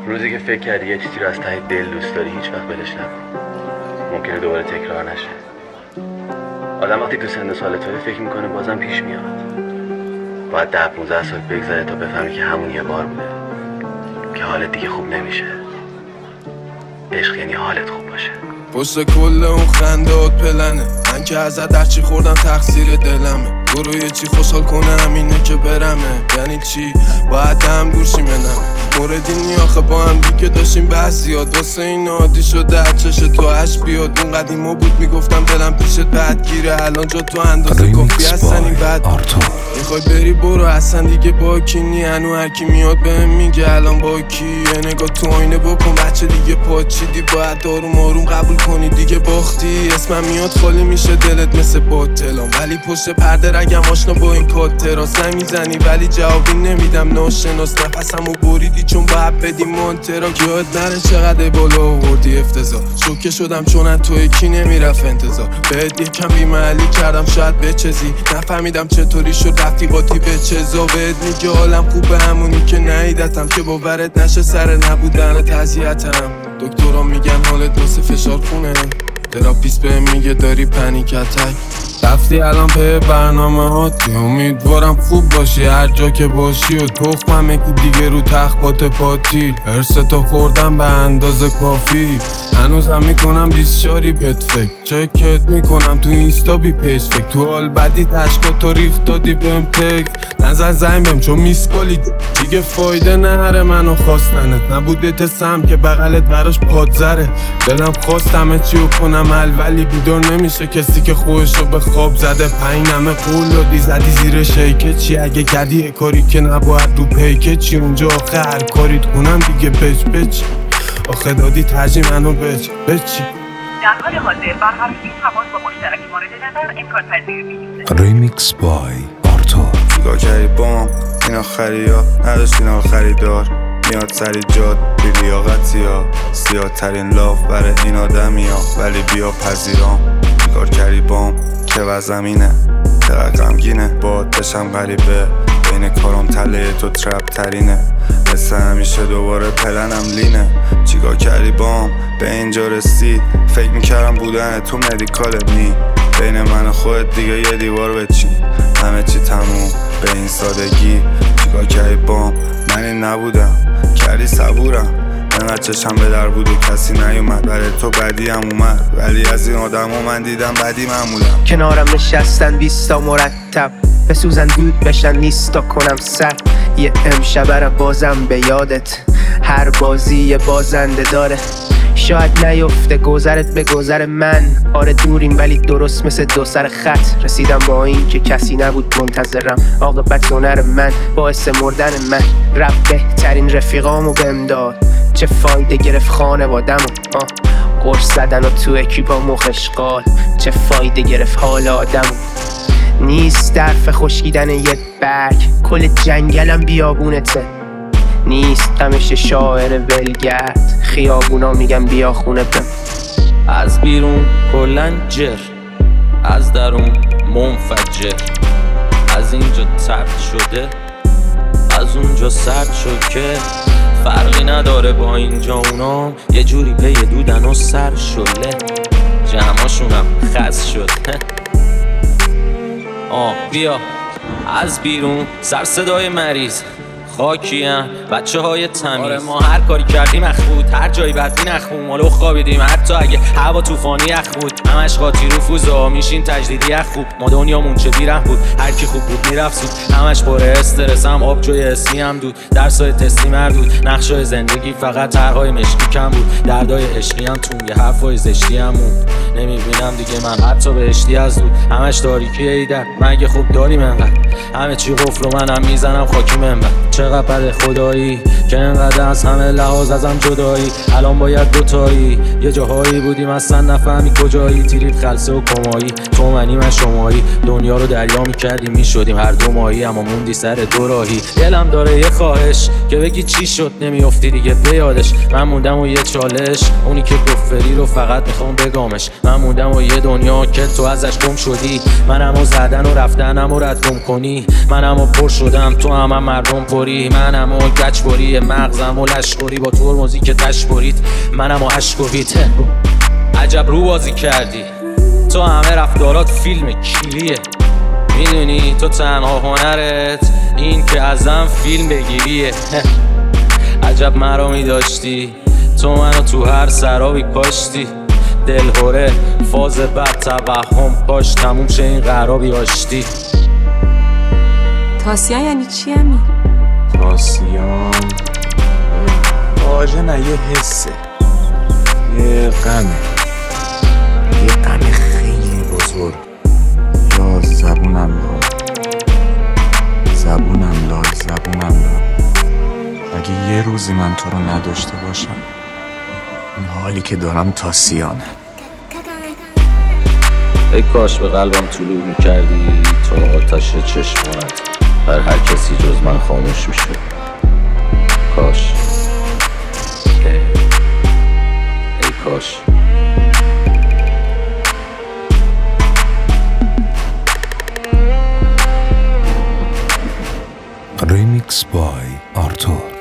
روزی که فکر کردی یه چیزی رو از ته دل دوست داری هیچ وقت ولش نکن. ممکنه دوباره تکرار نشه. آدم وقتی تو سن سال توی فکر میکنه بازم پیش میاد. باید 10-15 سال بگذره تا بفهمی که همون یه بار بوده که حالت دیگه خوب نمیشه. عشق یعنی حالت خوب باشه. پشت کل اون خندات پلنه، من که ازت هرچی خوردم تقصیر دلمه. برو یه چی خوشحال کنه همینه که برمه. یعنی چی؟ باید هم دورشیم نمه. موردی نی آخه با هم دیگه داشتیم بحث زیاد. واسه این عادی شده هرچش تو اش بیاد. اون قدیما بود میگفتم دلم پیشت بدگیره، الان جا تو اندازه کافی هستن این بد. میخوای بری برو اصلا دیگه با کی نی. هنو هرکی میاد بهم میگه الان با کی. یه نگاه تو آینه بکن بچه دیگه پاچیدی. باید داروم آروم قبول کنی دیگه باختی. اسمم میاد خالی میشه دلت مثل باطلام، ولی پشت پرده رگم آشنا با این کاتراس. نمیزنی ولی جوابی نمیدم ناشناس. نفسمو بریدی چون باید بدی مانترا. یاد نره چقدر بالا آوردی افتضاح. شوکه شدم چون از تو یکی نمیرفت انتظار. بهت یکم بیمحلی کردم شاید بچزی. نفهمیدم چطوری شد رفتی قاطی به چزا. بهت میگه حالم خوبه همونی که نهیدتم که باورت نشه سر نبودن تضییعتم. دکترها میگن حالت واسه فشار خونه. تراپیست بهم میگه داری پنیک اتک. رفتی الان به برنامه هاتی، امیدوارم خوب باشی هر جا که باشی. و تخمم یکی دیگه رو تخت پاتی. ارستا خوردم به اندازه کافی. هنوزم میکنم 20 شاری پت فکر. چکت میکنم تو اینستا بی پیج فکر. تو حال بدی تشکا تو ریخت دادی بهم تک. نزن زنگ بهم چون میسکالی دیگه فایده نهره. منو خواستنت نبوده تسم که بغلت براش پادزره. دلم خواست همه چیو کنم ولی بیدار نمیشه کسی که خودشو به خواب زده. پینمه قول دادی زدی زیر شیکه چی. اگه کردی کاری که نباید رو پیکه چی. اونجا آخه هر کاریت کنم دیگه بچ آخه دادی ترجیح منو بچ در حال حاضر برقراری تماس با مشترک مورد نظر امکان پذیر نیست. ریمیکس بای آرتور. چیکار کردی بام این آخری ها نداشتین خریدار. میاد سری جاد بی لیاقتی ها. سیاه ترین لاف برای این آدمی ها ولی بیا پذیرام. چیکار کردی بام که وزمینه چقدر غمگینه. باد بشم غریبه بین کارم تله تو ترپ ترینه. مثل همیشه دوباره پلنم لینه. چیکار کردی بام به اینجا رسید. فکر میکردم بودن تو مدیکال نی. بین من و خودت دیگه یه دیوار بچین. همه چی تموم به این سادگی. چیکار کردی بام من این نبودم کردی صبورم. انقدر چشم به در بود و کسی نیومد. برای تو بدی هم اومد ولی از این آدم من دیدم بدی معمولم. کنارم نشستن 20 تا مرتب بسوزن دود بشن نیستا کنم سر. یه امشبه بازم به یادت. هر بازی یه بازنده داره. شاید نیفته گذرت به گذر من. آره دوریم ولی درست مثل دو سر خط. رسیدم با این که کسی نبود منتظرم. عاقبت هنر من باعث مردن من. رب بهترین رفیقامو بهم داد. چه فایده گرفت خانوادمو. قرص زدن و تو اکیپا مخشقال. چه فایده گرفت حال آدمو. نیست درف خشکیدن یه برگ. کل جنگلم بیابونته. نیست غمش شاعر ولگرد. خیابونا میگن بیا خونه بم. از بیرون کلن جر از درون منفجر. از اینجا ترد شده از اونجا سرد شد که فرقی نداره با اینجا اونام. یه جوری پی دودن و سر شله جمعاشونم خز شد. بیا از بیرون سر صدای مریض خاکیم بچه های تمیز. آره ما هر کاری کردیم اخ بود. هر جایی بدی نخون مالو خوابیدیم حتی اگه هوا طوفانی اخ بود. همش قاطی رفوزا میشین تجدیدی اخ خوب. ما دنیامون چه بیره بود. هر کی خوب بود میرفت سود. همش پر استرس هم آب جوی اسمی هم دود. درسای تستی مردود. نقشای زندگی فقط طرحهای مشکی کم بود. دردای عشقی هم توم یه حرفای زشتی هم موند. نمیبینم دیگه من حتی بهشتی از دود. همش تاریکی ایدر مگه خوب داریم انقدر. همه چی قفل و منم میزنم خاکی منبر. چقدر بد خدایی که انقدر از همه لحاظ ازم جدایی. الان باید دوتایی یه جاهایی بودیم اصلا نفهمی کجایی. تیریت خلصه و کمایی تو منی من شمایی. دنیا رو دریا میکردیم میشدیم هر دو ماهی. اما موندی سر دو راهی. دلم داره یه خواهش که بگی چی شد نمیافتی دیگه به یادش. من موندم و یه چالش اونی که گفری رو فقط میخوام بگامش. من موندم و یه دنیا که تو ازش گم شدی. منمو زدن و رفتنمو رد گم کنی. منمو پر شدم تو هم مردم پری. منمو گچ بری مغزم و لشخوری با ترمزی که تش برید منم و اشکویت. عجب رو بازی کردی تو، همه رفتارات فیلم کلیه. میدونی تو تنها هنرت این که ازم فیلم بگیریه. عجب مرامی داشتی تو، منو تو هر سرابی کاشتی. دلهوره فاز بد توهم کاش تموم شه این قرابی آشتی. تاسیان یعنی چی همی؟ تاسیان واژه نه، یه حسه، یه غمه، یه غم خیلی بزرگ. یا زبونم لال، زبونم لال، زبونم لال. اگه یه روزی من تو رو نداشته باشم، این حالی که دارم تاسیانه. ای کاش به قلبم طلوع میکردی تو آتش چشمانت، بر هر کسی جز من خاموش میشه. کاش ای کاش. Remix by Arthur.